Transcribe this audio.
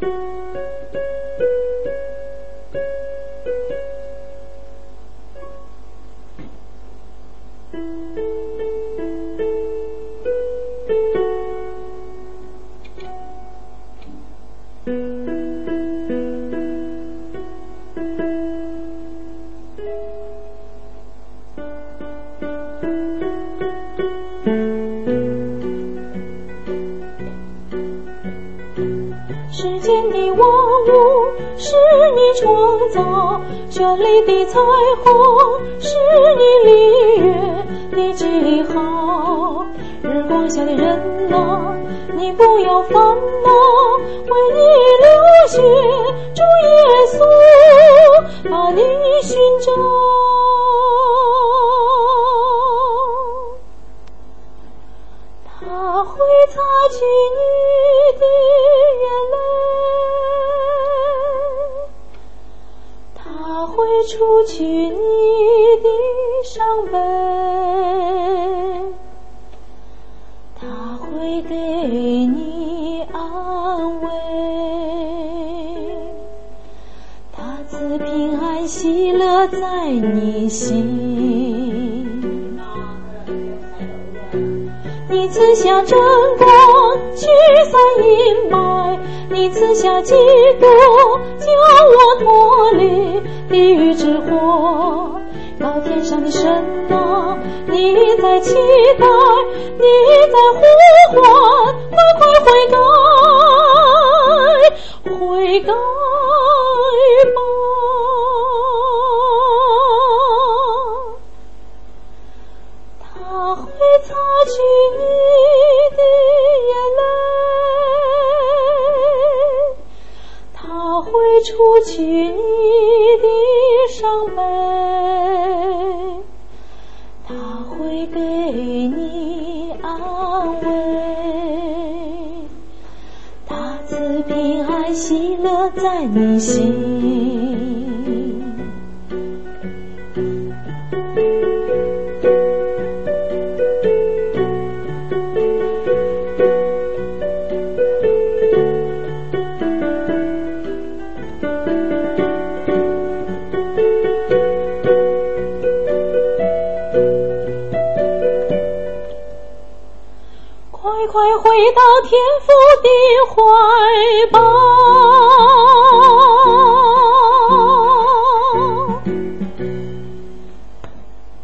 世间的万物是你创造，绚丽的彩虹是你礼乐的记号。日光下的人啊，你不要烦恼，为你流血，主耶稣把你寻找。他会擦去你的眼泪，他会除去你的伤悲，他会给你安慰，他赐平安喜乐在你心。你赐下真光，驱散阴霾；你赐下基督，将我脱离地狱之火。高天上的神啊，你在期待，你在呼唤，快快悔改，悔改吧！他会擦去你的眼泪，他会除去你的伤悲，他会给你安慰，他赐平安喜乐在你心。快快回到天父的怀抱。